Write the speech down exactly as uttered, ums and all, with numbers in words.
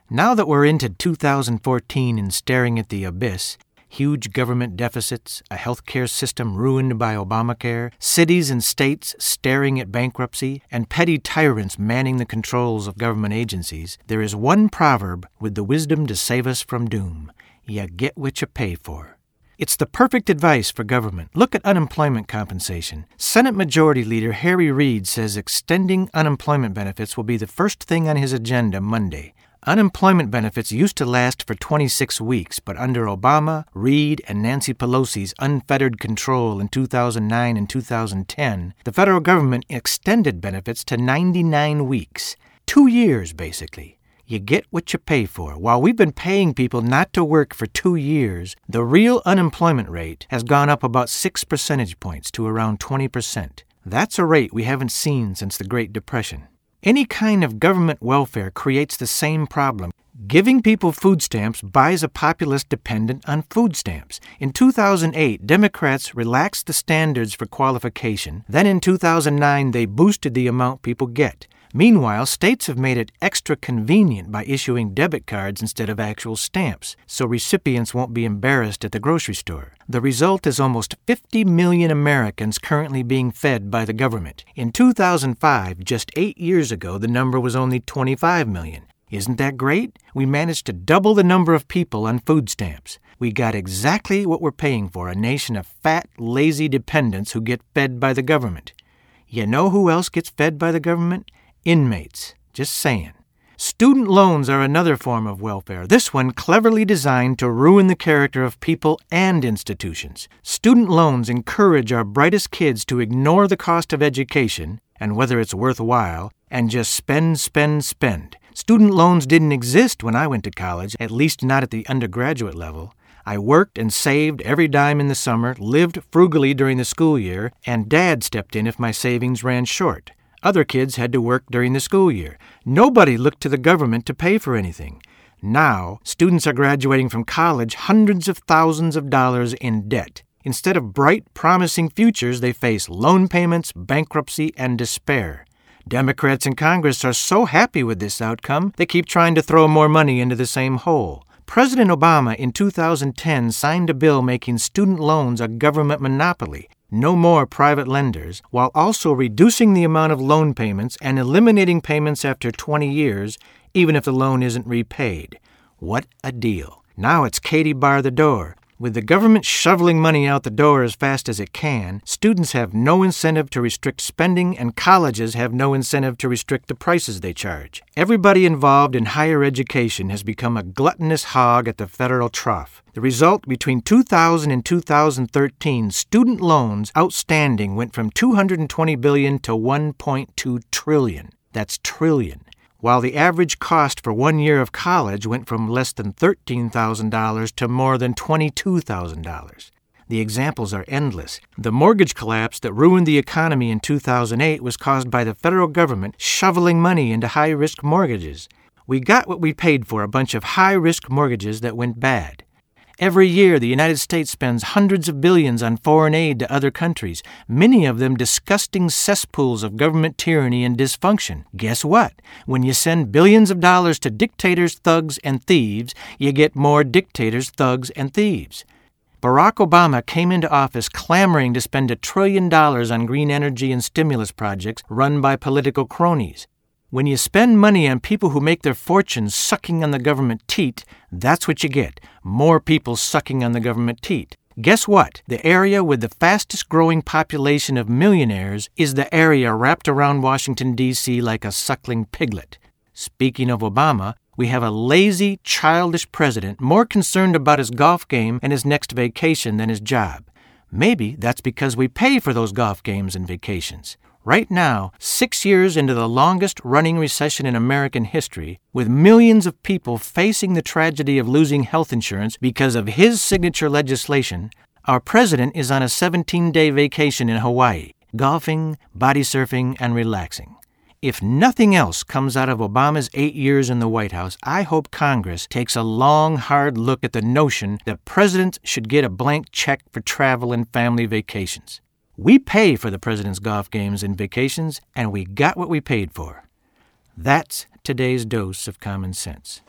Now that we're into two thousand fourteen and staring at the abyss, huge government deficits, a healthcare system ruined by Obamacare, cities and states staring at bankruptcy, and petty tyrants manning the controls of government agencies, there is one proverb with the wisdom to save us from doom. You get what you pay for. It's the perfect advice for government. Look at unemployment compensation. Senate Majority Leader Harry Reid says extending unemployment benefits will be the first thing on his agenda Monday. Unemployment benefits used to last for twenty-six weeks, but under Obama, Reid, and Nancy Pelosi's unfettered control in two thousand nine and two thousand ten, the federal government extended benefits to ninety-nine weeks. Two years, basically. You get what you pay for. While we've been paying people not to work for two years, the real unemployment rate has gone up about six percentage points to around twenty percent. That's a rate we haven't seen since the Great Depression. Any kind of government welfare creates the same problem. Giving people food stamps buys a populace dependent on food stamps. In two thousand eight, Democrats relaxed the standards for qualification. Then in two thousand nine, they boosted the amount people get. Meanwhile, states have made it extra convenient by issuing debit cards instead of actual stamps, so recipients won't be embarrassed at the grocery store. The result is almost fifty million Americans currently being fed by the government. In two thousand five, just eight years ago, the number was only twenty-five million. Isn't that great? We managed to double the number of people on food stamps. We got exactly what we're paying for, a nation of fat, lazy dependents who get fed by the government. You know who else gets fed by the government? Inmates. Just saying. Student loans are another form of welfare, this one cleverly designed to ruin the character of people and institutions. Student loans encourage our brightest kids to ignore the cost of education and whether it's worthwhile and just spend, spend, spend. Student loans didn't exist when I went to college, at least not at the undergraduate level. I worked and saved every dime in the summer, lived frugally during the school year, and Dad stepped in if my savings ran short. Other kids had to work during the school year. Nobody looked to the government to pay for anything. Now, students are graduating from college hundreds of thousands of dollars in debt. Instead of bright, promising futures, they face loan payments, bankruptcy, and despair. Democrats in Congress are so happy with this outcome, they keep trying to throw more money into the same hole. President Obama in two thousand ten signed a bill making student loans a government monopoly. No more private lenders, while also reducing the amount of loan payments and eliminating payments after twenty years, even if the loan isn't repaid. What a deal. Now it's Katie bar the door. With the government shoveling money out the door as fast as it can, students have no incentive to restrict spending and colleges have no incentive to restrict the prices they charge. Everybody involved in higher education has become a gluttonous hog at the federal trough. The result, between two thousand and two thousand thirteen, student loans outstanding went from two hundred twenty billion dollars to one point two trillion dollars. That's trillion. While the average cost for one year of college went from less than thirteen thousand dollars to more than twenty-two thousand dollars. The examples are endless. The mortgage collapse that ruined the economy in two thousand eight was caused by the federal government shoveling money into high-risk mortgages. We got what we paid for, a bunch of high-risk mortgages that went bad. Every year, the United States spends hundreds of billions on foreign aid to other countries, many of them disgusting cesspools of government tyranny and dysfunction. Guess what? When you send billions of dollars to dictators, thugs, and thieves, you get more dictators, thugs, and thieves. Barack Obama came into office clamoring to spend a trillion dollars on green energy and stimulus projects run by political cronies. When you spend money on people who make their fortunes sucking on the government teat, that's what you get, more people sucking on the government teat. Guess what? The area with the fastest growing population of millionaires is the area wrapped around Washington, D C like a suckling piglet. Speaking of Obama, we have a lazy, childish president more concerned about his golf game and his next vacation than his job. Maybe that's because we pay for those golf games and vacations. Right now, six years into the longest-running recession in American history, with millions of people facing the tragedy of losing health insurance because of his signature legislation, our president is on a seventeen-day vacation in Hawaii, golfing, body surfing, and relaxing. If nothing else comes out of Obama's eight years in the White House, I hope Congress takes a long, hard look at the notion that presidents should get a blank check for travel and family vacations. We pay for the president's golf games and vacations, and we got what we paid for. That's today's dose of common sense.